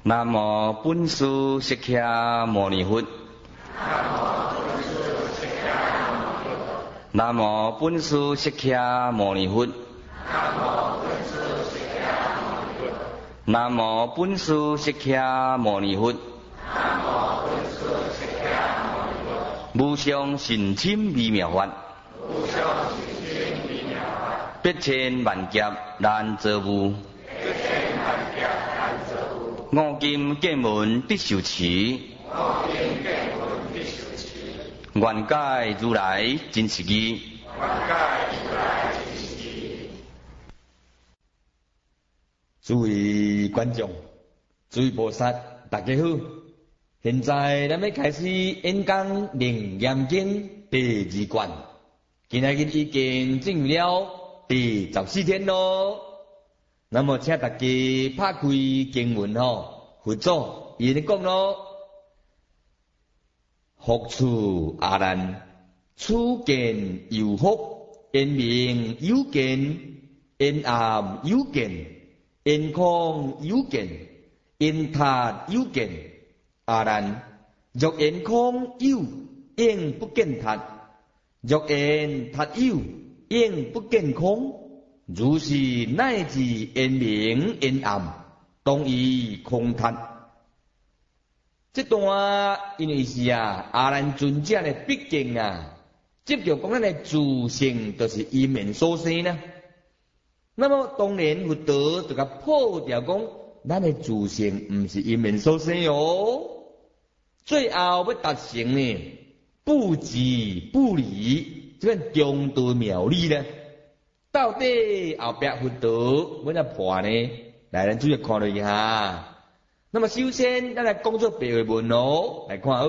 南无本师释迦牟尼佛。南无本师释迦牟尼佛。南无本师释迦牟尼佛。无上甚深微妙法，百千万劫难遭遇。五金见闻必受持，愿解如来真实义。诸位观众，诸位菩萨，大家好！现在咱要开始演讲《楞严经》第2卷，今仔日已经进入了第14天咯。那么，请大家拍开经文佛祖伊咧讲咯：福处阿难，初见有福，因明有见，因暗有见，因空有见，因他有见。阿难，若因空有，应不见他；若因他有，应不见空。如是乃至因明因暗，当以空他。这段因为是阿难尊者的毕竟接着讲咱的自性就是因缘所生啦。那么当然佛陀就甲破掉讲，咱的自性唔是因缘所生哟。最后要达成呢，不即不离，这个中道妙理呢。到底后壁佛陀要怎破呢？来，咱主要看一下。那么首先，咱来讲做白话文咯，来看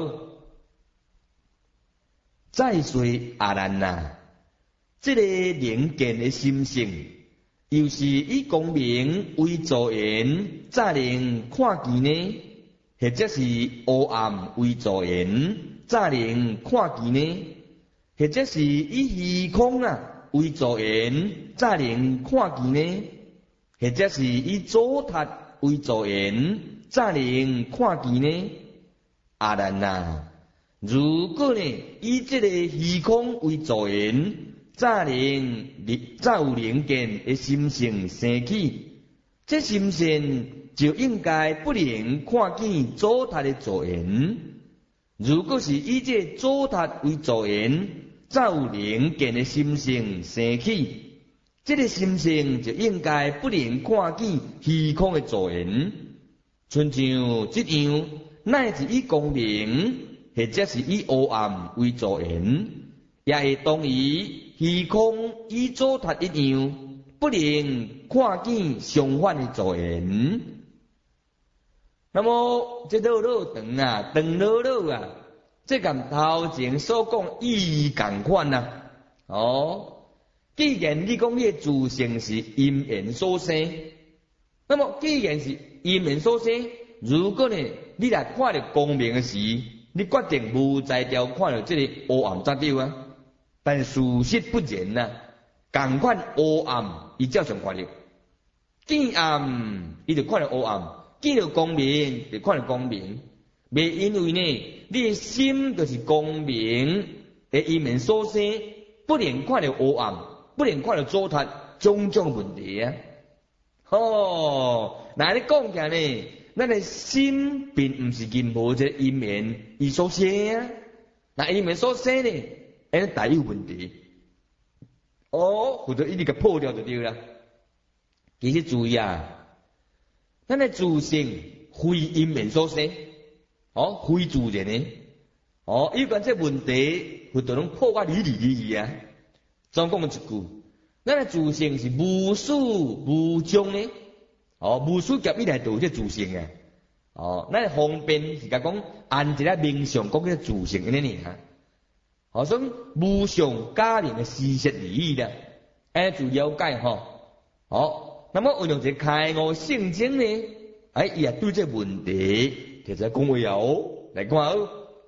再说阿难这个能见的心性，又是以光明为助缘，才能看见呢？或者是黑暗为助缘，才能看见呢？或者是以虚空为助缘，才能看见呢？或者是以左塔为助缘，才能看见呢？阿难如果呢以这个虚空为助缘，才有能见的心性生起，这心性就应该不能看见左塔的助缘。如果是以这左塔为助缘，才有能见的心性生起，这个心性就应该不能看见虚空的助缘。亲像这样，乃至以光明，或者是以黑暗为助缘，也会同以虚空以左塔一样，不能看见相反的助缘。那么这老长长老这跟头前所讲意义同款既然你讲你的自性是因缘所生，那么既然是因缘所生，如果呢你来看到光明的时，你决定无才调看到这个黑暗怎对但事实不然同款黑暗伊照常看到，见暗伊就看到黑暗，见到光明就看到光明。袂因为呢，你的心就是光明的因缘所生，不能看到黑暗，不能看到左塔，种种问题那你讲起来呢，咱的心并唔是任何一个因缘伊所生那因缘所生呢，安尼大有问题。或者一直给破掉就对了。其实注意咱的自性非因缘所生。非自然的。有关这问题，佛陀拢破解理总讲一句，咱的自性是无始无终的。无始劫以来就有这自性咱方便是讲按一个名相讲这自性安尼所以无上加能的事实而已啦。安就了解那么运用这开悟圣经呢，伊也对这问题。其实讲话来看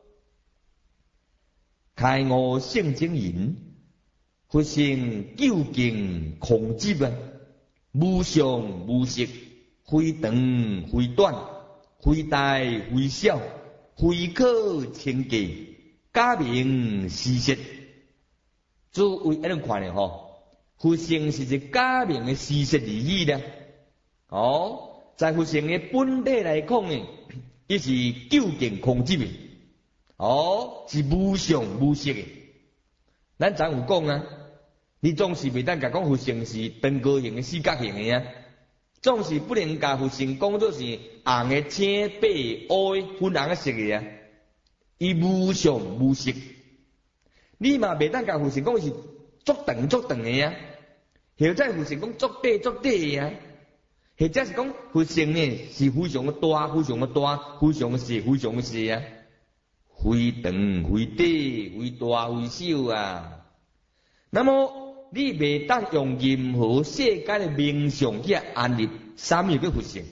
开悟圣经言，佛性究竟空寂无常无实，非长非短， 非大非小，非可称价，假名实实。诸位安尼看咧吼，佛性是一假名的事实而已啦。在佛性的本体来讲呢，伊是究竟空寂的，是无相无色的。咱昨有讲啊，你总是袂当甲讲佛性是长高形的、四角形的啊，总是不能甲佛性讲做是红的、青、白、黑的、粉红的色的啊，伊无相无色。你嘛袂当甲佛性讲是足长足长的啊，或者佛性讲足短足短的啊，或者是讲佛性呢是非常的大、非常的大、非常的细、非常的细啊，非长非短、非大非小啊。那么你袂当用任何世间的名相去安立三有嘅佛性。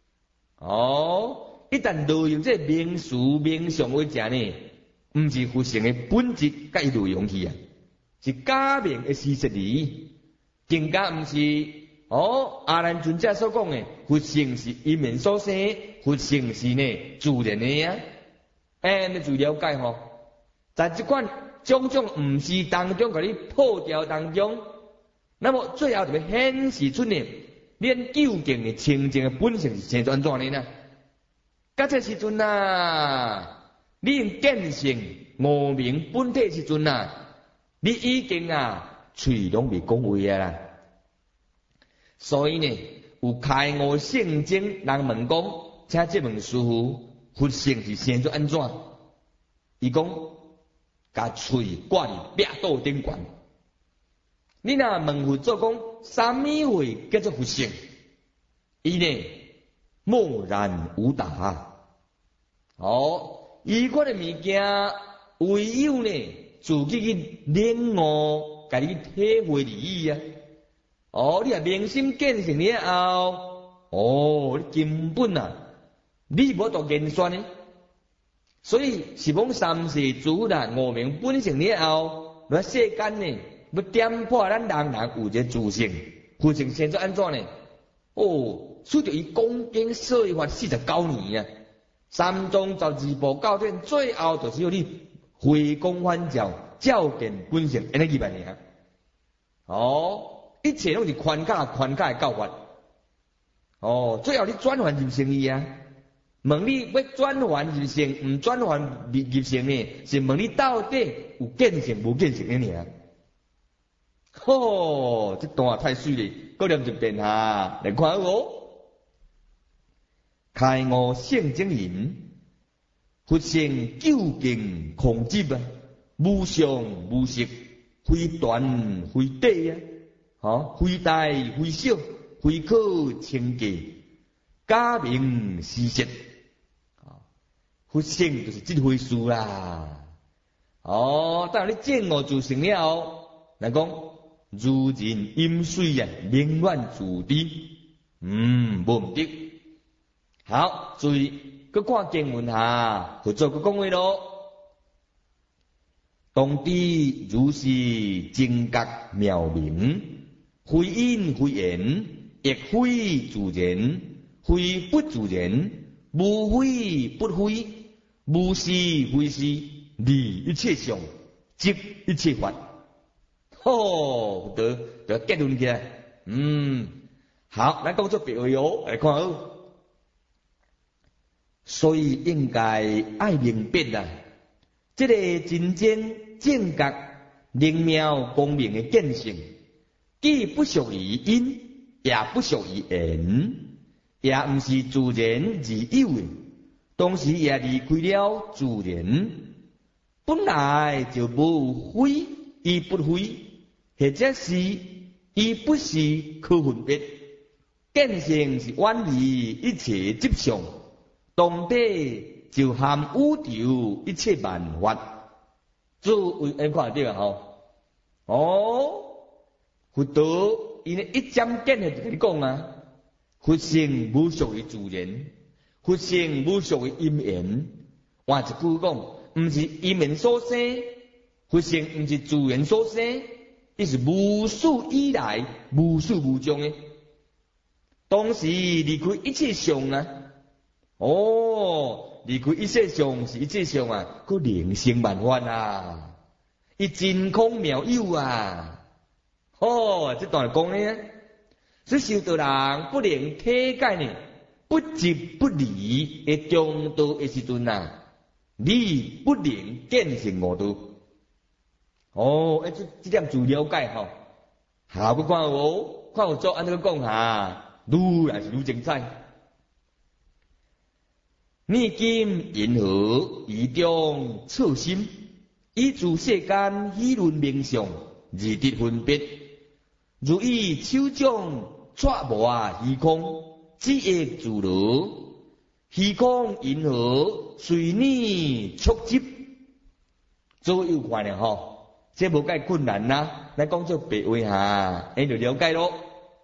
一旦挪用这名词名相为者呢，毋是佛性的本质，甲伊挪用去啊，是假名的事实而已，更加毋是阿难尊者所讲的佛性是因缘所生，佛性是呢自然的啊。你就了解吼，在这款种种毋是当中，甲你破掉当中，那么最后就要显示出呢，恁究竟的清净的本性是生怎呢？到这时阵啊，你用见性无明本体时阵啊，你已经嘴拢未讲话啊啦。所以呢，有开悟圣经人问讲，请这问师父，佛性是生怎？伊讲，甲嘴挂伫壁刀顶悬。你若问佛做讲，啥物会叫做佛性？伊呢默然无答。伊款的物件，唯有呢自己去领悟，家己体会而已啊。你若明心见性了后，你根本你无度言算呢。所以是讲三世诸佛无明本性了后，那世间呢要点破咱人有一个自性，佛性现在怎呢？随着伊讲经说法49年啊，三宗十二部教典，最后就是要你回光返照，照见本性，安尼几万年。一切拢是宽卡的教法。最后你转换入成伊啊。问你要转换入性，毋转换入性呢？是问你到底有见性无见性的呢？这段太水了，搁念一遍来看好。开悟圣经言，佛性究竟空寂啊，无相无色，非短非短啊，非大非小，非可称价，假名实实。佛性就是这回事啦。当你见我自性了后，人讲如人饮水啊，冷暖自知。无毋对。好，注意，佮看经文下，佛祖佮讲话咯。当知如是正觉妙明，非因非缘，亦非自然，非不自然，无非不非。无是非是，离一切相，即一切法。得结论起来。好，咱讲做别位来看好。所以应该爱明白啦，这个真正正觉、灵妙、光明的见性，既不属于因，也不属于缘，也毋是自然而有的。同时也离开了自然，本来就无非亦不非，或者是亦不是可分别。见性是远离一切执相，当底就含有着一切万法。诸位看对啊佛陀伊一针见血就跟你讲啊，佛性无属于自然。佛性无属于因缘，换一句讲，毋是因缘所生，佛性毋是自然所生，伊是无始以来无始无终的。同时离开一切相啊， 离开一切相是一切相啊，佫灵性万法啊，伊真空妙有啊。这段讲呢，所以修道人不能体解呢，不即不离的中道的时阵啊，你不能见成悟道。这点就了解吼。下个看有做安尼个讲下，愈来是愈精彩。逆今因何以中测心，以诸世间议论名相，而得分别。如以手掌揣无虚空，只益自如。虚空因何随你触执？左右看咧吼，这无介困难啦。咱讲做白话下，你就了解咯。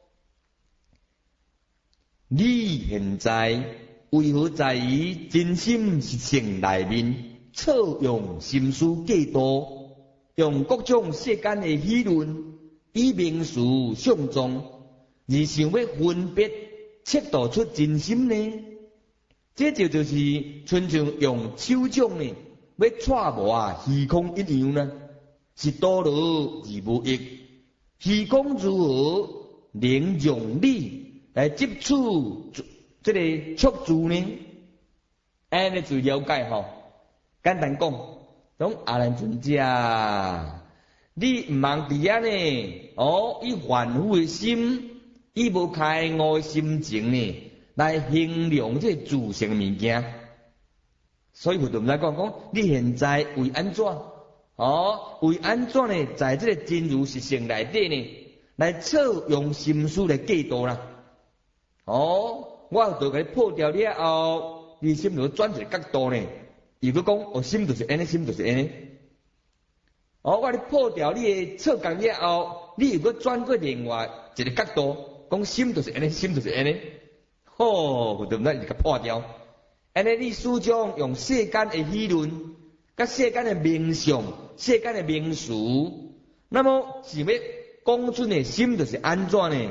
你现在为何在于真心实性内面，错用心思计度，用各种世间的议论，以名词相中，而想要分别测度出真心呢？这就是亲像用手掌呢，要揣无虚空一样呢，是多劳而无益。虚空如何能用你来接触这个触住呢？安尼就了解吼。简单讲，讲阿难尊者，你毋茫伫遐呢，以凡夫的心，以无开悟的心情呢，来衡量这自性物件。所以佛陀毋知讲，你现在为安怎？为安怎呢？在这个真如实性内底呢，来测用心思来计度啦。我就给你破掉了后，你心就转一个角度呢。如果讲心就是安尼，心就是安尼。我你破掉你的错觉了后，你如果转过另外一个角度，讲心就是安尼，心就是安尼。佛陀毋知就甲破掉。安尼你始终用世间的议论，甲世间的名相、世间的名词，那么是要讲出的心就是安怎呢？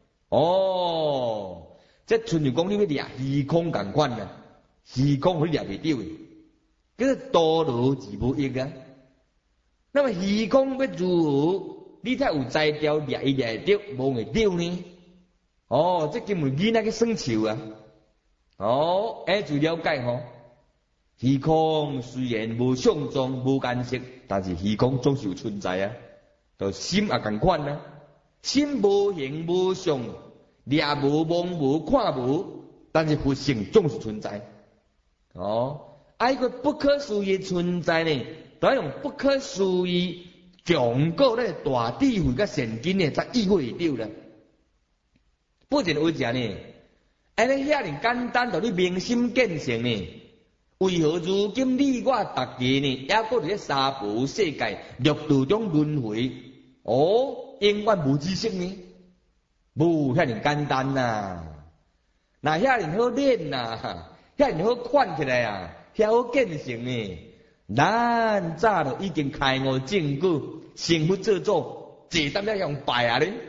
这纯就讲你要掠虚空共款啊，虚空互你掠袂着诶，叫做多劳而无益啊。那么虚空要如何？你才有才调掠伊掠会着，无会着呢？这根本囡仔去算树啊！就了解吼。虚空虽然无相状、无颜色，但是虚空总是有存在啊。就心也共款啊，心无形无相。掠无摸无看无，但是佛性总是存在。一个不可思议存在呢，都要用不可思议强过咧大智慧甲善根呢，才意会得了。不然为啥呢？安尼遐尔简单，就你明心见性呢？为何如今你我大家呢，还搁伫咧三无世界六道中轮回？永远无知识呢？无遐尔简单呐，那遐尔好练呐，遐尔好看起来啊，遐好见性呢。咱早就已经开悟证据，成佛做主，坐当了用拜啊咧。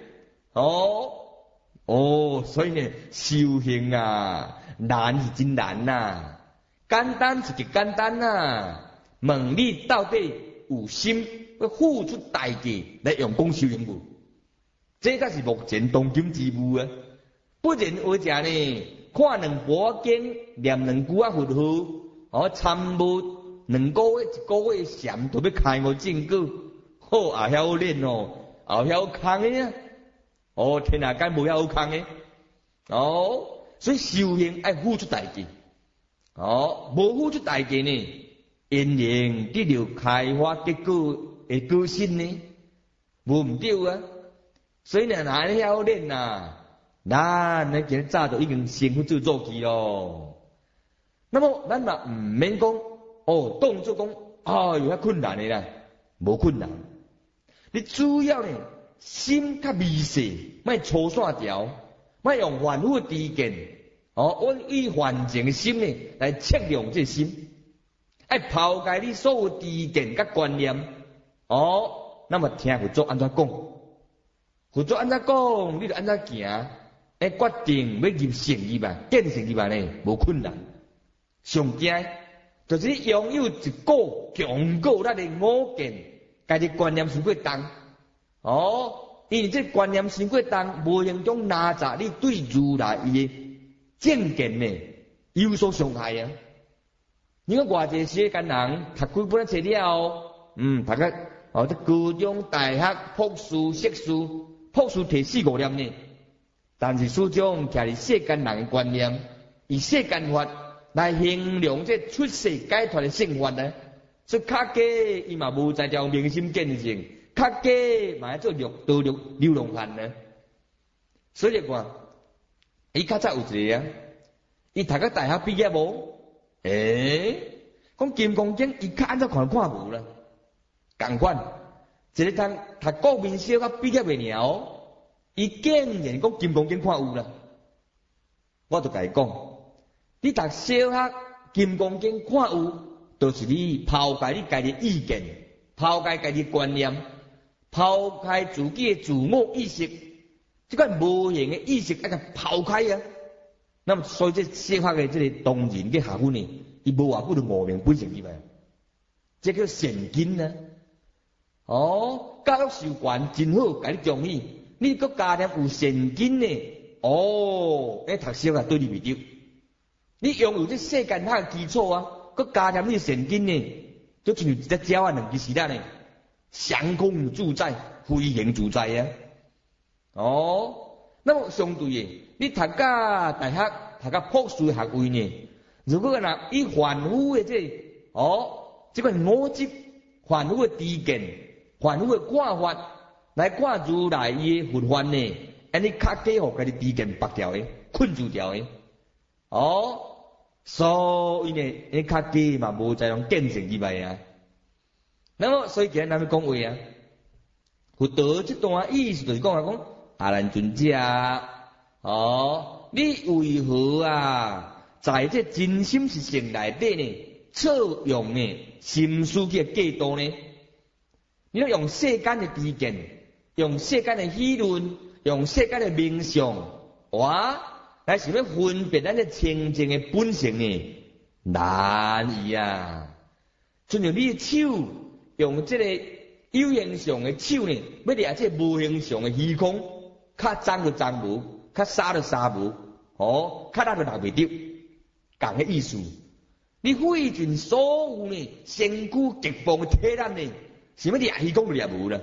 所以呢，修行啊，难是真难呐，简单是极简单呐。问你到底有心要付出代价来用功修行无？这才是目前当今之务啊！不然为啥呢？看两部经，念两句佛号，参悟两个月、一个月禅，都要开悟证据，也晓练也晓空的啊！天下间无晓空的。所以修行要付出代价。无付出代价呢，因缘得到开发结果的个性呢，无毋对啊！所以呢，哪晓练呐？咱今日早就已经成佛做主去咯。那么咱嘛毋免讲当作讲有遐困难的啦，无困难。你主要呢，心较微细，莫粗线条，莫用凡夫之见。以凡情的心呢来测量这心，爱抛开你所有知见甲观念。那么听佛祖安怎讲？佛祖安怎讲，你就安怎行。决定要入圣入啊，见圣入啊呢，无困难。 上惊，就是拥有一股强固力的我见，家己观念伤过重。因为这观念伤过重，无形中拉杂你对如来伊的正见呢有所伤害啊。你看偌济世间人读几本册了，读个这高中、大学、博士、硕士，博士摕4、5年呢，但是始终徛伫世间人的观念，以世间法来形容这出世解脱的生活呢，所以较假伊嘛无在条明心见性，较假嘛要做道路流浪汉呢。所以看，伊较早有一个啊，伊读个大学毕业无？讲金刚经，伊较安怎看无啦？共款，一个读国民小学毕业的尔，伊竟然讲金刚经看有啦。我就甲伊讲，你读小学金刚经看有，就是你抛开你家己意见，抛开家己观念，抛开自己的自我意识，这款无形的意识要甲抛开啊。那么所以这小学的这个同仁嘅学分呢，伊无偌久就5名本成入来，这叫善根啊。教育习惯真好，甲你中意，你个家庭有善根呢，你读小学对你袂着。你拥有这世间学基础啊，个家庭你善根呢，就像一只鸟啊，2只翅呢，降空自在，飞行自在啊。那么相对的，你读到大学，读到博士学位呢，如果若以凡夫的这个我执、凡夫的知见、凡夫的看法来看如来伊的佛法呢，安尼较假互家己知见绑掉的，困住掉的。所以呢，安较假嘛无在用见性入来啊。那么所以今日咱要讲话啊，佛道这段意思就是讲阿难尊者，你为何啊，在这真心实性内底呢，错用呢心思去计度呢？你要用世间的知见，用世间的议论，用世间的名相，来想要分别咱这清净的本性呢，难以啊！就像你的手，用这个有形上的手呢，要掠这无形上的虚空，较脏就脏无，较沙就沙无，较力就力袂着，共个意思。你费尽所有呢，身躯极棒的体力呢，想要掠虚空就掠无啦。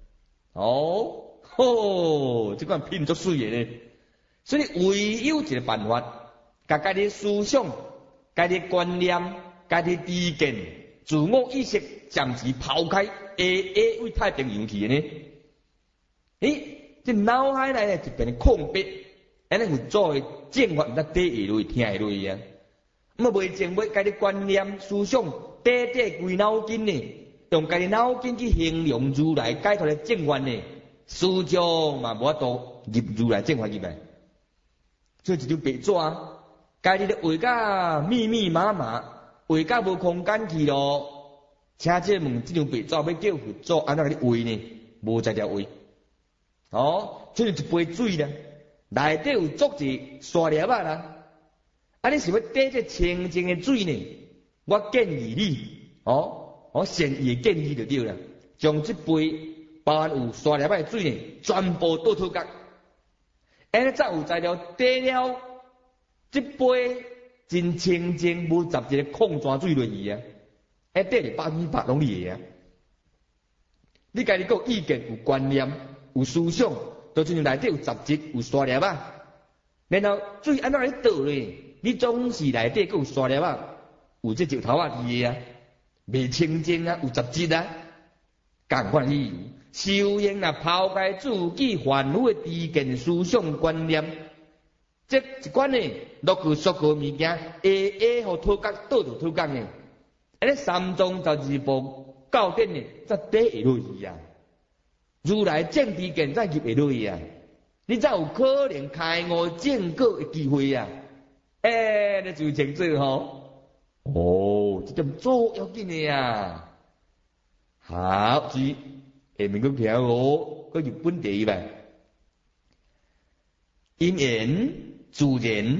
这款品足水的呢。所以唯有一个办法，把家己思想、家己观念、家己知见、自我意识暂时抛开，为太平洋去的呢？这脑海内呢一片空白，安尼有做的正法毋得底下落去听下落去啊。袂前要家己观念、思想，归脑筋呢，用家己脑筋去形容如来解脱的正法呢，始终嘛无法度入如来正法入来。做一张白纸，家己咧画甲密密麻麻，画甲无空间去咯。请这问这张白纸要叫佛祖安怎甲你画呢？无在条画。就像一杯水啦，内底有足济沙粒仔啦。你想要缀这清净的水呢？我建议你，我善意建议就对啦，将这杯包含有沙粒仔的水呢，全部倒脱角。安尼才有材料滴了，这杯真清净，无杂一个矿泉水落去啊！滴是100%拢你的啊！你家己有意见、有观念、有思想，就像内底有杂质、有沙粒啊。然后水安怎来倒咧？你总是内底有沙粒啊，有这石头啊去的啊，未清净啊，有杂质啊，共款意思。修行若抛开自己凡夫的知见、思想、观念，这一款呢，落去俗个物件，互脱角倒就脱角呢。安尼3宗12部教典呢，才底下落去啊。如来正知见才入下落去啊，你才有可能开悟正果的机会啊。你就清楚吼。这点做要紧的啊。好，注意。下面个条个日本第一吧。因缘自然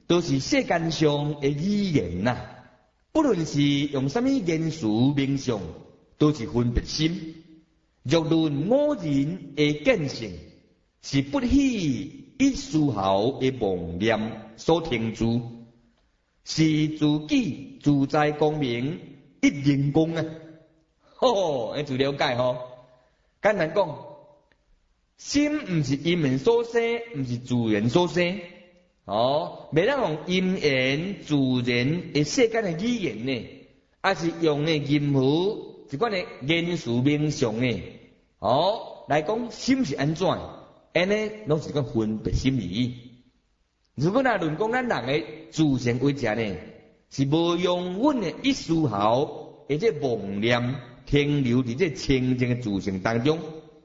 都是世间上的语言呐，不论是用什么言辞名相，都是分别心。若论我人的见性，是不起一丝毫的妄念所停住，是自己自在光明一灵光啊！吼，你就了解吼。简单讲，心唔是因缘所生，唔是自然所生。袂当用因缘自然的世间的语言呢，还是用的任何一款的言辞名相呢？来讲心是安怎？安尼拢是讲分别心理。如果那论讲咱人的自性为者呢，是无用阮的一丝毫，而且妄念停留伫这清净的自性当中。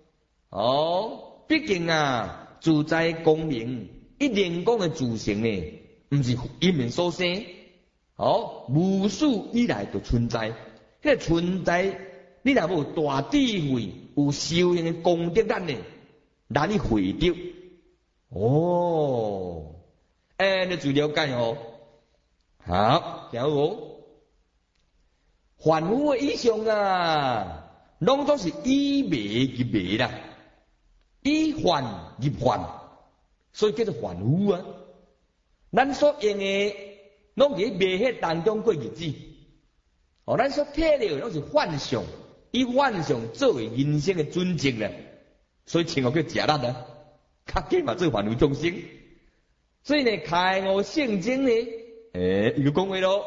毕竟啊，自在光明一灵光的自性呢，毋是因缘所生，无始以来就存在。迄个存在，你若无大智慧，有修行的功德咱呢，难以会得。你就了解哦。好，然后凡夫的意象啊，拢总是以迷入迷啦，以幻入幻，所以叫做凡夫啊。咱所用的，拢伫迷迄当中过日子。咱所睇到拢是幻象，以幻象作为人生的准则啦，所以称呼叫假力啊，较计嘛做凡夫众生。所以呢，开悟圣经呢，伊就讲话咯，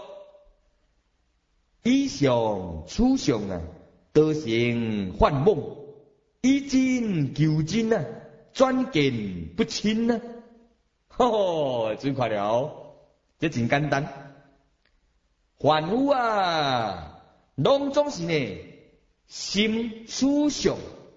以上处上啊，都成幻梦，以真求真啊，转见不清啊，真快了，这真简单。凡夫啊，拢总是呢心处上，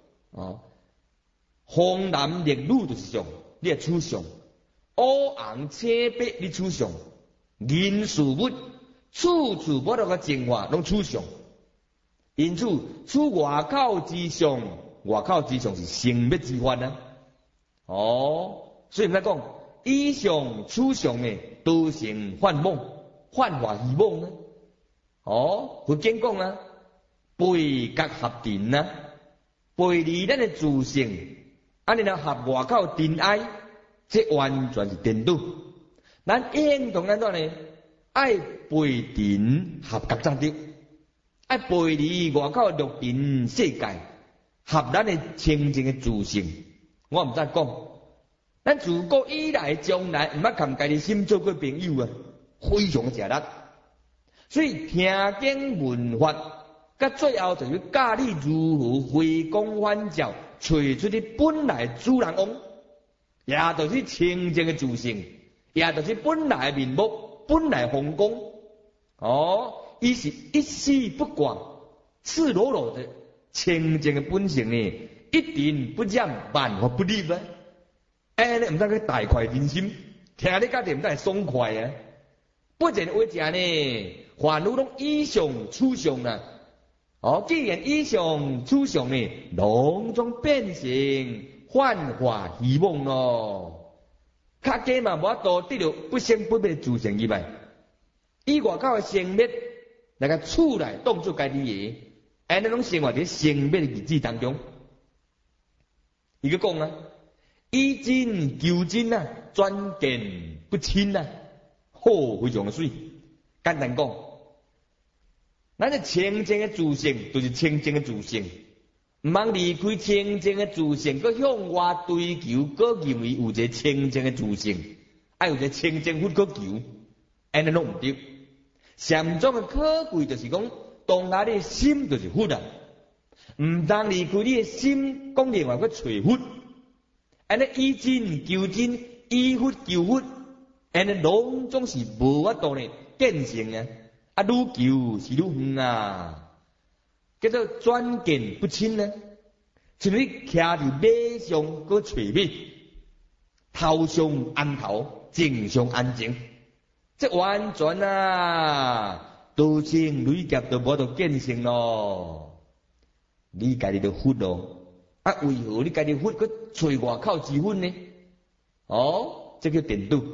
红蓝绿女就是上，你的处上。乌红青白你处上，人事物处处不能个净化，拢处上。因此，处外口之上，外口之上是生灭之法啊。所以毋知讲，以上处上呢，都成幻梦。幻化希望呢？佛经讲啊，背角合定啊，背离咱的自性，安尼若合外口真爱，这完全是颠倒。咱应当安怎呢？爱背定合角才得，爱背离外口六尘世界，合咱的清净的自性。我毋知讲，咱自古以来将来毋捌含家己心做过朋友啊。非常吃力，所以听经闻法，到最后就是教你如何回光返照，找出你本来主人翁，也就是清净的自性，也就是本来的面目，本来风光。伊是一丝不挂、赤裸裸的清净的本性呢，一定不染，万法不离啊！你唔通去大快人心，听你家己唔通爽快啊！不然为者呢，凡夫拢以上处上啦。既然以上处上呢，拢总变成幻化希望咯。较加嘛无法度得到不生不灭的自性以外，以外口的生灭来个处来当作家己的，安尼拢生活伫生灭的日子当中。伊个讲啊，以真求真啊，转见不清啊。非常水，简单讲，咱的清净的自性就是清净的自性，毋通离开清净的自性，佮向外追求，佮认为有一个清净的自性，爱有一个清净佛佮求，安尼拢毋对。禅宗的可贵就是讲，当下你的心就是佛啊，毋通离开你的心，讲另外佮找佛，安尼以真求真，以佛求佛。安尼拢总是无法度呢见性啊！愈求是愈远啊，叫做转见不清啊！像你徛伫马上搁找马，头上安头，颈上安颈，这完全啊，多情累劫都无度见性咯。你家己就佛咯，为何你家己佛搁找外口之分呢？这叫颠倒。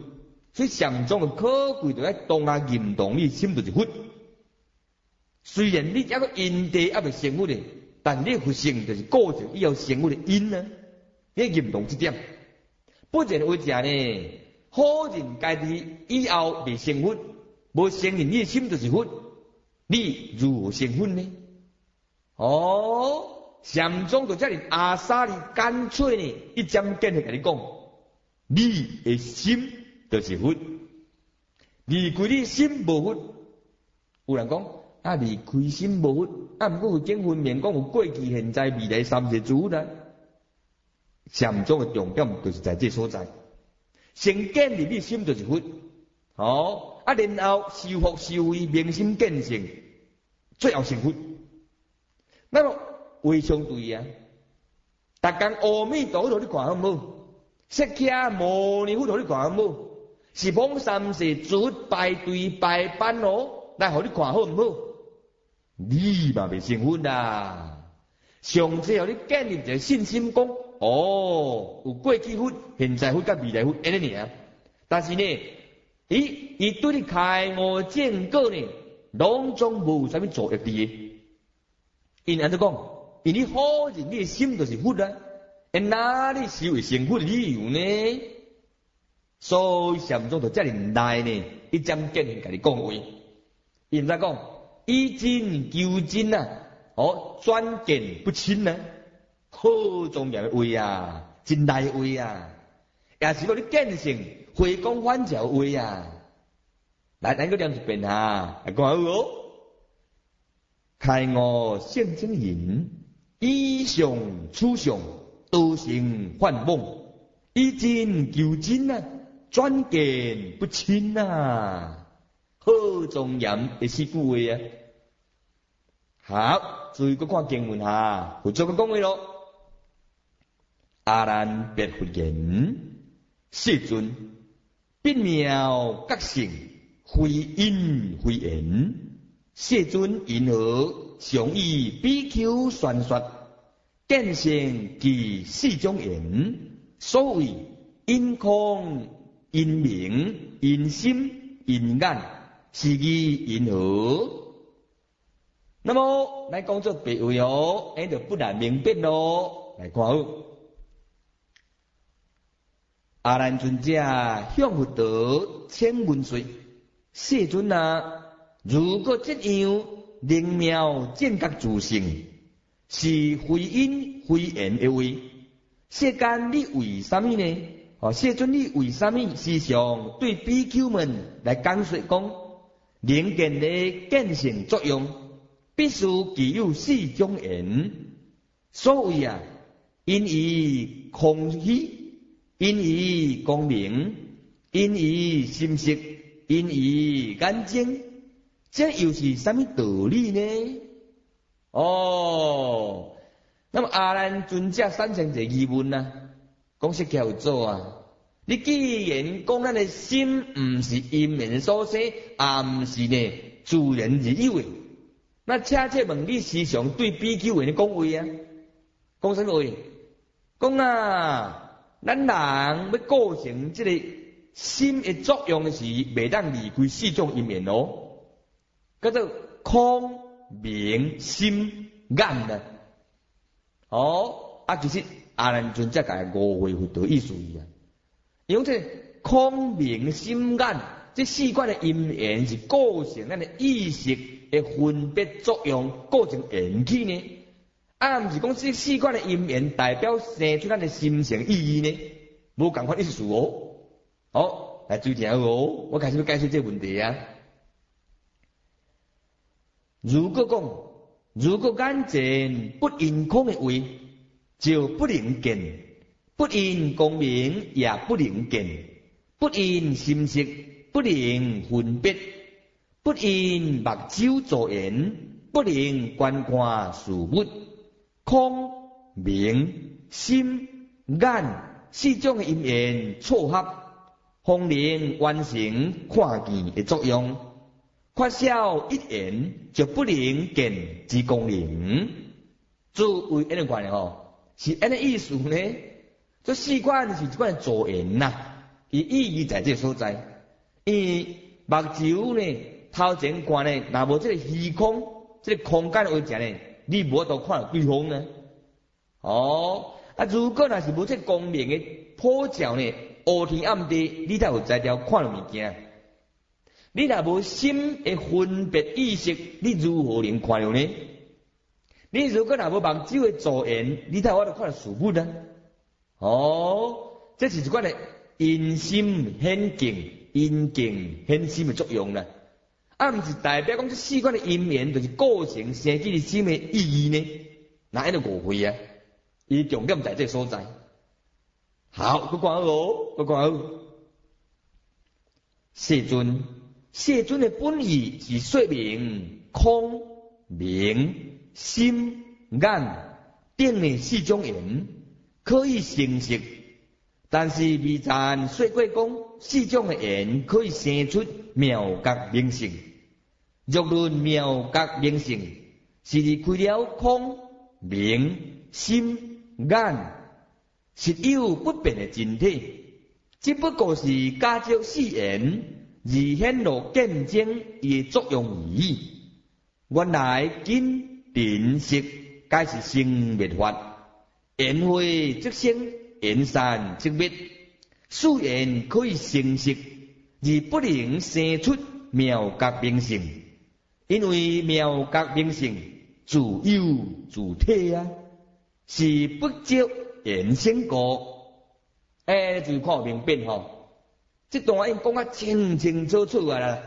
所以禅宗嘅可贵就喺当下认同你心就是佛。虽然你一个因地还未成佛咧，但你佛性就是构成以后成佛嘅因啊，你认同这点。不然为啥呢？好人家己以后未成佛，无承认你嘅心就是佛，你如何成佛呢？禅宗就遮尔阿萨哩干脆呢，一针见血甲你讲，你嘅心就是佛，离开你心无佛。有人讲啊，离开心无佛，啊，毋过经分明讲有过去、现在、未来三世之佛啦。禅宗嘅重点就是在这所在，先建立你心就是佛，然后修福修慧，明心见性，最后成佛。那么为相对啊，逐工阿弥陀佛你看好无？释迦牟尼佛你看好无？是帮三世诸佛排队排班来互你看好唔好？你嘛未成佛啦。上次互你建立一个信心讲，有过去佛、现在佛甲未来佛安尼尔。但是呢，伊对你开悟正果呢，拢总无啥物作用伫诶。因安怎讲？因你好人你的心就是佛啊，哪里是会成佛的理由呢？所以禅宗就遮尔难呢，一针见血甲你讲话。因怎讲？以真求真啊，转见不清啊，好重要的话啊，真大的话啊，也是讲你见性回光返照的话啊。来，咱个念一遍啊，来看好哦。开悟圣真言，以上处上，道成幻梦，以真求真啊，转见不清啊，好庄严的四句话啊。好，注意个看经文哈，佛祖个讲话咯。阿难别佛言：世尊，必妙觉性，非因非缘。世尊因何常以比丘宣说？见性即四种缘，所谓因空、因明、因心、因眼，是义因何？那么来讲做别位那就不难明白咯。来看好，阿难尊者向佛陀请问说：世尊啊，如果这样灵妙正觉自性，是非因非缘的话，世间你为什么呢？世尊你为什么时常对比丘们来讲说讲灵见的见性作用？必须具有四种缘，所谓因以空虚，因以光明，因以心识，因以眼睛，这又是什么道理呢？那么阿难尊者产生一个疑问讲释迦有做你既然讲咱的心不是因缘所生，也不是呢自然而有的。那恰切问你时常对比丘们讲话讲什么话？讲咱人要构成这个心的作用是未当离开四种因缘叫做空、明、心、眼其实阿难尊者甲误会佛陀意思因为这空、明、心、眼这四款的因缘是构成咱的意识的分别作用，构成缘起呢？不是讲这四款的因缘代表生出咱的心性意义呢？无共款意思好，来注意听我开始要解释这个问题如果眼前不因空的话，就不能见；不因光明，也不能见；不因心识，不能分别；不因目睭助缘，不能观看事物。空、明、心、眼四种因缘错合，方能完成看见的作用。缺少一缘，就不能见之功能。作为安尼款是安尼意思呢？这四款是一款助缘伊意义在这所在。 伊目睭呢头前看呢，若无这个虚空，这个空间为者呢，你无法度看到对方呢。如果若是无这光明的普照呢，乌天暗地，你才有才调看到物件。你若无心的分别意识，你如何能看到呢？你如果若无目睭的助缘，你才有法度看到事物呢？这是一款的因心显境、因境显心的作用啦。毋是代表讲这四款的因缘就是构成生起的心的意义呢？那安尼误会啊！伊重点在这所在。好，佮看好哦，佮看好。世尊的本意是说明空、明、心、眼等的四种缘可以成实，但是未曾说过讲四种的缘可以生出妙觉明性。若论妙觉明性，是离开了空、明、心、眼，实有不变的真体，只不过是加借四缘而显露见证伊的作用而已。原来根定识皆是生灭法，缘会即生，缘散即灭，四缘可以成实，而不能生出妙觉明性。因为妙觉明性自有自体啊，是不照缘生果。就是看明白吼，这段已经讲啊清清楚楚啊啦。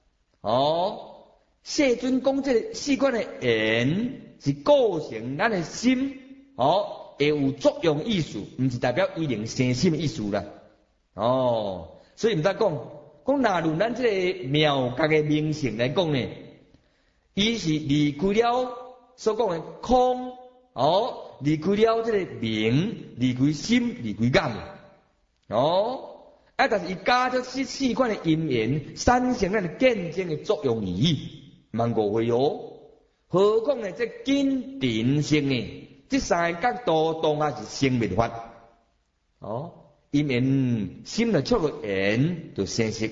世尊讲这四款的缘是构成咱的心，会有作用意思，唔是代表一定生心的意思啦。所以唔得讲若论咱这个妙觉的明性来讲呢，伊是离开了所讲的空，离开了这个明，离开心，离开眼，但是伊加咗四款的因缘，产生咱的见证的作用而已，蛮误会哦。何况呢，这根定性呢，这三个角度当然是生灭法，因缘心来出个缘就生识，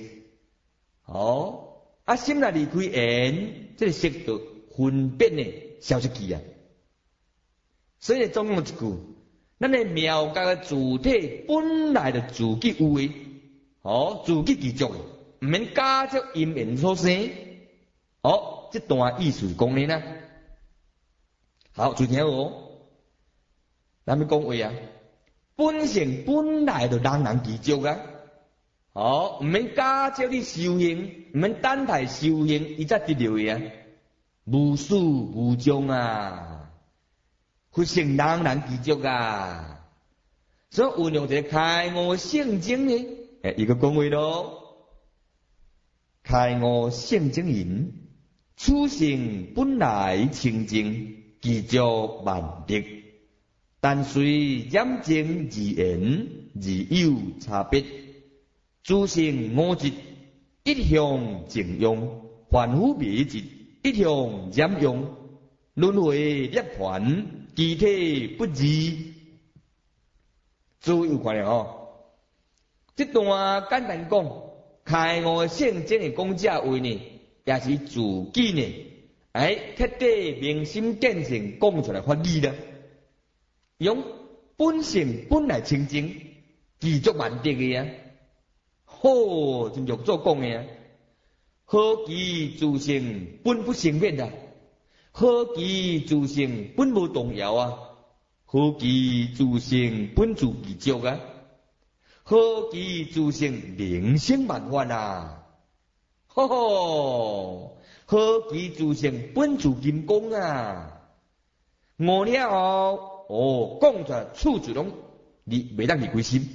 心来离开缘，这个识就分别呢消失去啊。所以总共一句，咱的妙觉的主体本来就自己有诶，自己具足诶，唔免加借因缘所生。这段意思讲呢啦。好，注听哦，咱们讲话啊，本性本来就人具足啊。唔免加借你修行，唔免等待修行，伊才得到诶啊。无始无终啊，佛性人具足啊。所以运用一个开悟圣经呢，一个讲话咯，开悟圣经言，此性本来清净，具足万德，但随染净而言而有差别。诸性五疾，一向净用，凡夫灭疾，一向染用，轮回涅槃，具体不二。注意有看了这段简单讲，开悟圣经的讲者位呢，也是自己呢，彻底明心见性讲出来法理啦。用本性本来清净，具足万德的啊。真玉祖讲的啊，何其自性本不生灭啊，何其自性本无动摇啊，何其自性本自具足啊，何其自性灵性万法啊，何其自性本自金刚啊。悟了后，讲出来处处拢你袂当离开心。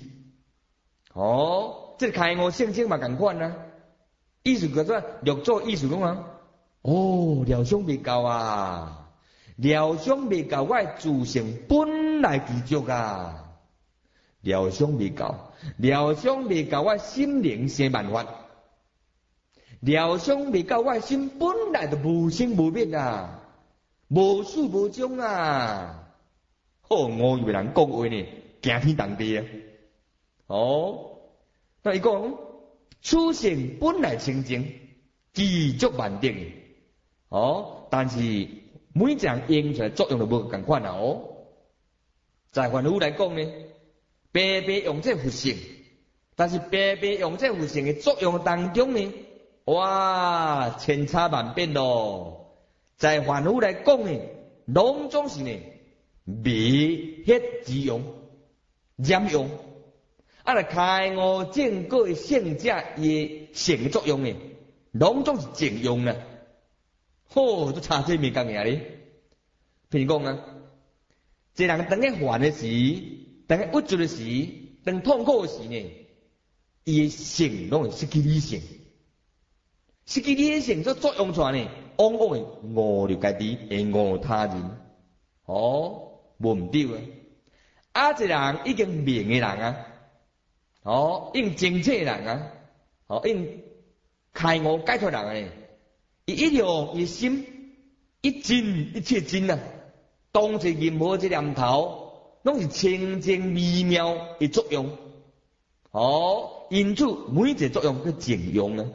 这开悟圣经嘛同款啊，意思叫做六祖意思讲啊，疗伤未够啊，疗伤未够，我的自性本来具足啊，疗伤未够，疗伤未够，我心灵生万法，疗伤未够，我心本来就无生无灭啊，无始无终啊。我以为人讲话呢，惊天动地啊。那伊讲此性本来清净，具足万德的。但是每一项用出来作用就无共款啦。在凡夫来讲呢，白白用这佛性，但是白白用这佛性的作用当中呢，哇，千差万别咯。在凡夫来讲呢，拢总是呢迷血之用、染用。来开悟正果的圣者伊性作用呢，拢总是正用啦。都差这面讲呀咧。譬如讲啊，一个人当咧烦的时，当咧郁卒的时，当痛苦的时呢，伊的性拢会失去理性，失去理性所作用出来呢，往往会误了家己，会误他人。无毋对啊！一个人已经明的人啊，已经清澈的人啊，已经开悟解脱人呢，伊一用伊心一真一切真啊，当作任何一念头，拢是清净微妙的作用。因此每一个作用去正用啊。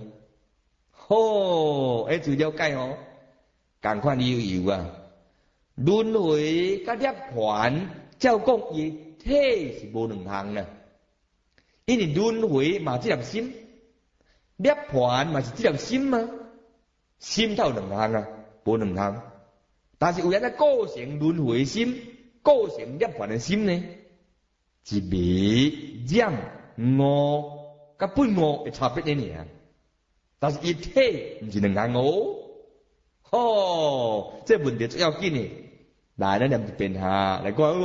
就了解同款有啊。轮回甲涅槃，照讲伊体是无两项啦。因为轮回嘛这粒心，涅槃嘛是这粒心嘛，心才有两项啊，无两项。但是有人在构成轮回心，构成涅槃的心呢，是迷染悟甲本悟的差别尔。但是伊体毋是两项这问题最要紧的。来，咱念一遍下来讲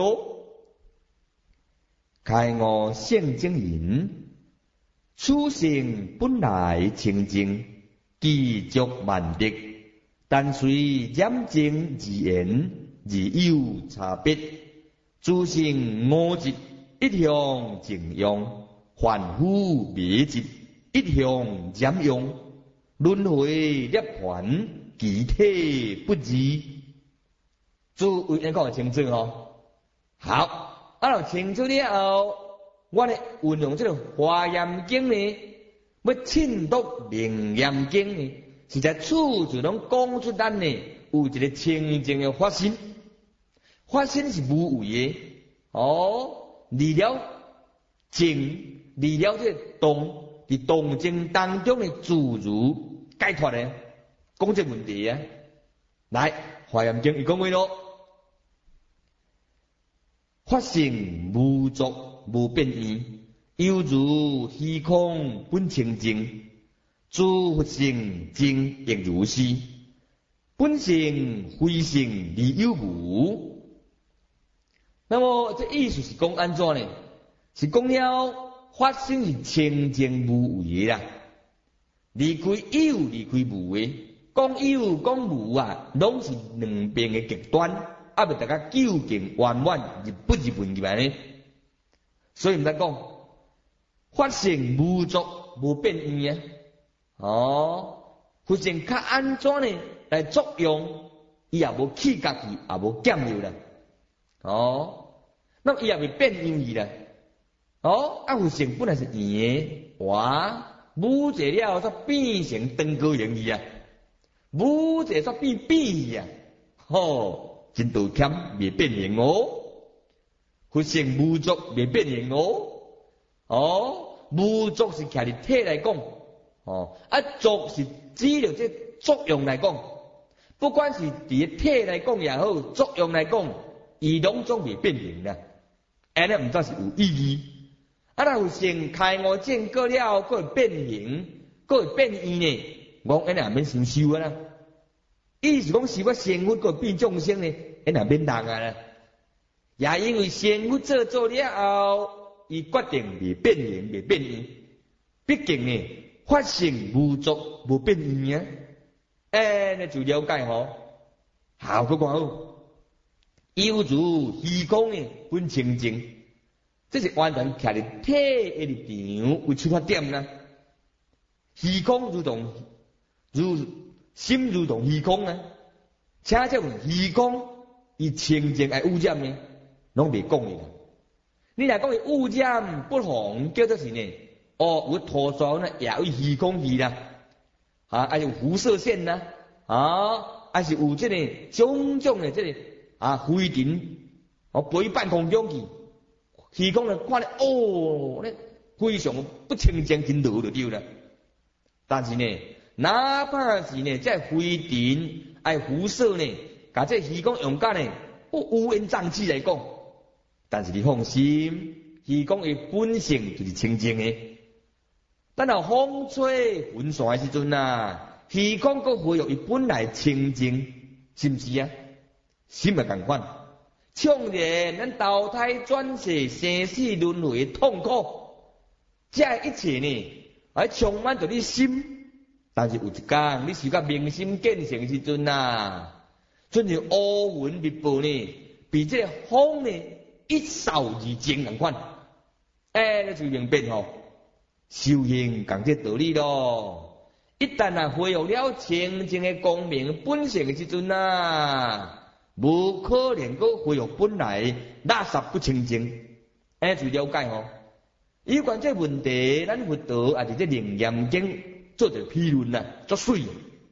开悟圣经人，此性本来清净，具足万德，但随染净而言，而有差别。诸性五疾一向正用，凡夫迷疾一向染用，轮回涅槃，其体不二。诸位你讲清楚好，就清楚了后，我呢运用这个华严经呢，要衬托明严经呢，是在处处拢讲出咱呢有一个清净的法身，法身是无为的离了静，离了这动，伫动静当中的自如解脱的，讲这问题啊。来，华严经伊讲话咯。法性无作无变异，犹如虚空本清净，诸佛性净亦如是。本性非性离有无。那么这意思是讲安怎呢？是讲了法性是清净无为啦，离开有离开无的，讲有讲无啊，拢是两边的极端。要大家究竟圆满入不入门入来呢？所以毋得讲法性无作无变异啊。法性较安怎呢来作用？伊也无起家己，也无减弱啦。那么伊也未变异啦。法性本来是圆的，武者了则变成长高形去啊，武者则变去啊。真道歉未变形佛性无作未变形无作是徛伫体来讲作是指着这作用来讲，不管是伫体来讲也好，作用来讲，伊拢总未变形啦。安尼毋则是有意义。若佛性开悟正果了，佫会变形，佫会变异呢？我安尼也免先修啦。意思讲是我仙佛个变众生呢，那免动啦。也因为仙佛做了后，伊决定未变形未变异。毕竟呢，法性无作无变异啊。那就了解好，佮讲好。犹如虚空呢，本清净，这是完全徛伫体的立场为出发点啦。虚空心如同虚空啊，请这虚空伊清净爱污染呢，拢未讲哩啦。你若讲伊污染不红，叫做是呢， 哦，有涂装呢，也有虚空去啦，还有辐射线呐，还是有这个种种的这个灰尘，飞半空中去，虚空呢看咧，那非常不清净，真落就对了。但是呢，哪怕是呢，这灰尘辐射呢，甲这虚空用甲呢，乌烟瘴气来讲，但是你放心，虚空的本性就是清净的。等到风吹云散的时阵虚空佫恢复伊本来清净，是毋是啊？心也共款，纵然咱投胎转世、生死轮回的痛苦，这一切呢，充满着你心。但是有一天，你受到明心见性的时阵就像乌云密布呢，比这风呢一扫而净共款。你就明白吼，修行讲这道理咯。一旦恢复了清净的光明本性的时阵无可能佫恢复本来垃圾不清净。就了解吼。有关这问题，咱佛陀也伫这楞严经做着批论足水。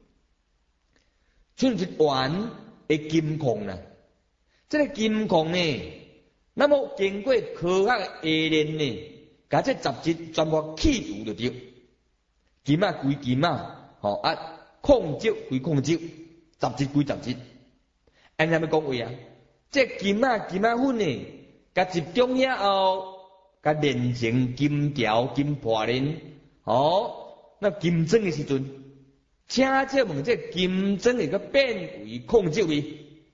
像一丸的金矿这个金矿呢，那么经过科学的冶炼呢，甲这杂质全部去除就对。金归金矿质归矿质，杂质归杂质。安怎么讲话这金粉呢，甲集中了后，甲炼成金条、金破链，那金针的时阵，请问这金针会个变为矿质味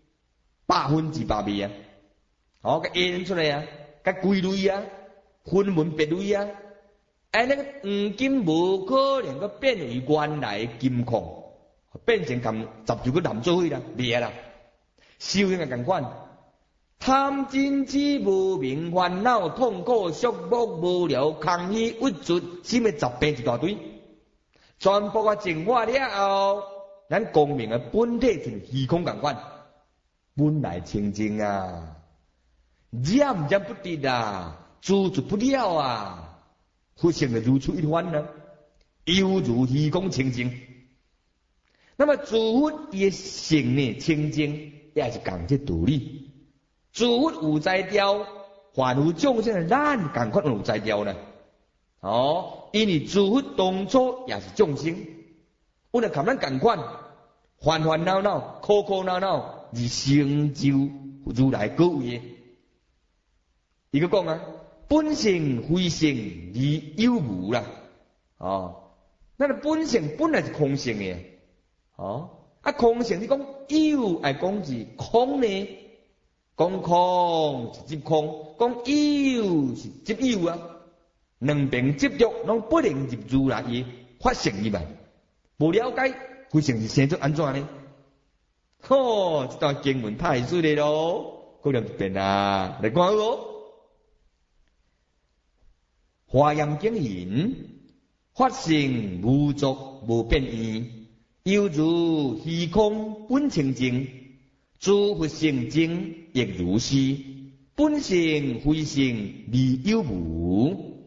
，100%味甲冶炼出来甲归类分门别类那个黄金无可能个变为原来的金矿，变成含杂质个蓝做伙灭啦。修行也共款，贪嗔痴无明烦恼痛苦束缚无聊空虚郁卒，什么杂病一大堆，全部净化了后，咱光明的本体像虚空共款，本来清净染不得诛除不了佛性的如出一番犹如虚空清净。那么诸佛伊的性呢清净，也是讲这道理。诸佛有在调，凡夫众生的咱共款有在调因为诸佛当初也是众生，我们跟咱共款，烦烦恼恼、苦苦恼恼，而成就如来果位。伊个讲本性非性而有无啦，咱的本性本来是空性的，空性你讲有，爱讲是空呢，讲空是执空，讲有是执有两边执着拢不能入如来的法性入来，无了解非性是生做安怎呢？这段经文太水了咯，过两一遍来看好华严经言，法性无作无变异，犹如虚空本清净，诸佛性净亦如是，本性非性离有无。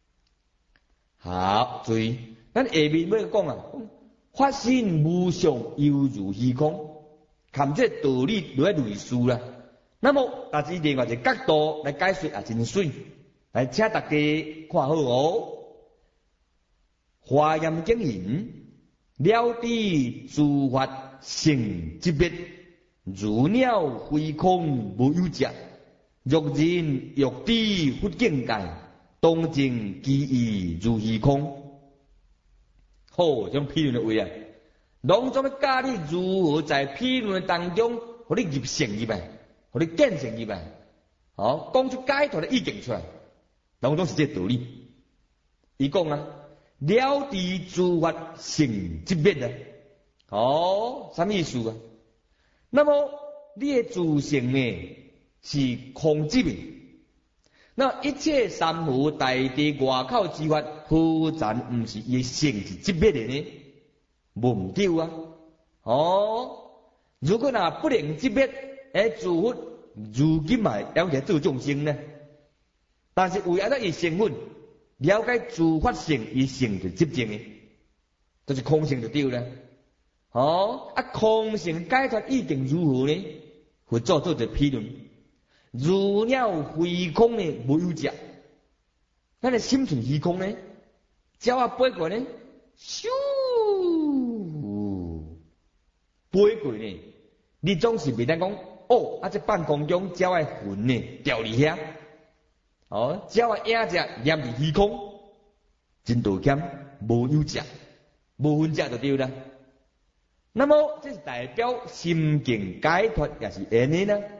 好，注意，咱下面要讲法性无相犹如虚空，看这道理来类似啦。那么，但是另外一个角度来解说也真水。来，请大家看好华严经言，了知诸法性即灭，如鸟飞空无有者，若人欲知佛境界，当证其意如虚空。好，这种批论的话拢总要教你如何在批论的当中，互你入性入来，互你见性入来，讲出解脱的意境出来。拢总是这道理。伊讲了知诸法性即灭什么意思那么你的自性呢是空即灭，那一切三无大地外口之法，何尝毋是伊的性是即灭的呢？无毋对如果不能即灭，诸佛如今了解做众生呢？但是为了伊身份， 了解自发性，伊性就执政的，就是空性就对了。空性解脱意境如何呢？佛祖做一个批论：如鸟飞空呢，无有者。咱的心像虚空呢，鸟飞过呢，咻，飞过呢，你总是袂当讲这半空中鸟的魂呢掉伫遐，鸟的影者念伫虚空，真道歉，无有者，无分者就对了。那么这是代表心境解脱，也是安尼呢？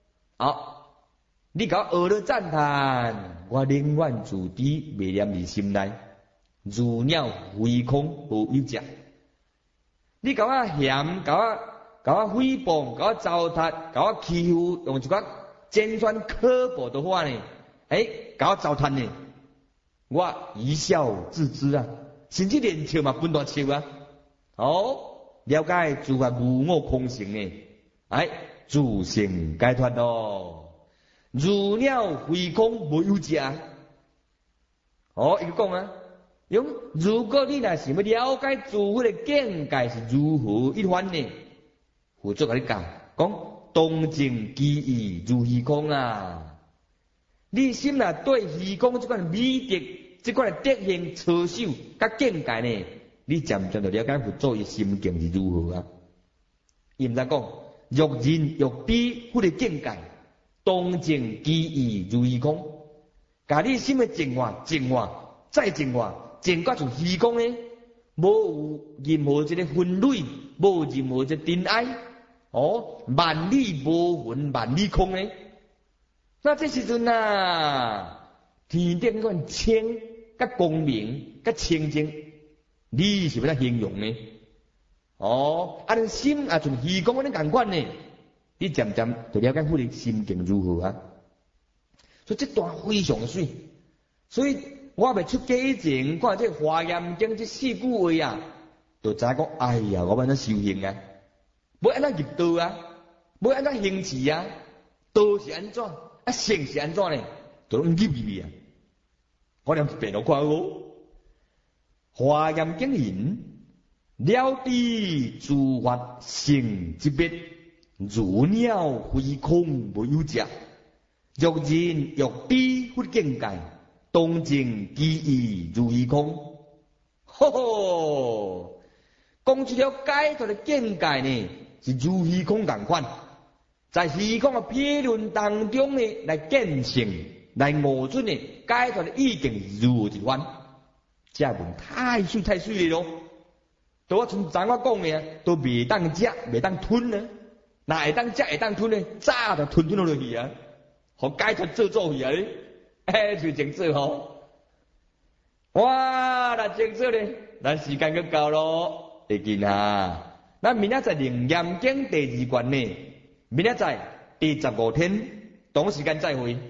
你甲我学了赞叹，我宁愿自知，未念伫心内，如鸟飞空，无有者。你甲我嫌，甲我诽谤，甲我糟蹋，甲我欺负，用一个尖酸刻薄的话呢？甲我糟蹋呢？我一笑置之啊，甚至连笑嘛分大笑啊！了解自法无我空性呢？自性解脱咯。如鸟飞空，无有者。伊讲啊，如果你若想要了解自法的境界是如何一番呢？佛祖甲你讲，动静机意如虚空啊。你心若对虚空这款美德、这款德行、操守甲境界呢，你渐渐就了解佛祖的心境是如何啊。伊毋知讲，若人若比佛的境界。动静机意如虚空，甲你心的净化、净化、再净化，净化成虚空呢？无有任何一个分类，无任何一个尘埃，万里无云，万里空呢？那这时阵啊，天顶款清、甲光明、甲清净，你是要怎形容呢？你心也像虚空安尼共款呢？你渐渐就了解佛的心境如何啊？所以这段非常的水，所以我未出家以前，看这华严经这4句话啊，就知讲，我要安怎修行啊？要安怎入道啊？要安怎行持啊？道是安怎？性是安怎呢？就拢入去啊！我念一遍就看哦。华严经言：了知自法性之别。如鸟飞空，无有者。若人若比佛境界，动静机意如虚空。讲出了解脱的境界呢，是如虚空共款，在虚空的批论当中呢，来见性，来悟出呢解脱的意境是如何一番。这文太水太水了咯！都我从昨我讲的，都未当食，未当吞呢。那会当食会当吞呢？早就吞落去啊！互解脱做去啊！就真做吼！哇，那真做咧，咱时间要到咯，会见啊！咱明仔载楞严经第2卷呢，明仔载第15天，同时间再会。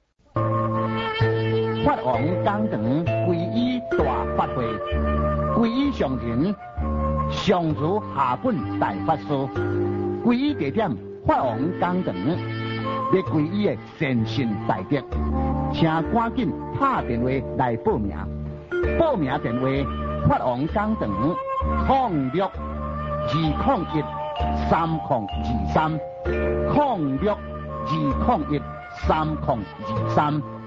法王讲堂皈依大法会，皈依上人上主下本大法师。皈依地点法王讲堂，要皈依的善信大德，请赶紧打电话来报名。报名电话：法王讲堂06-201-3023，06-201-3023。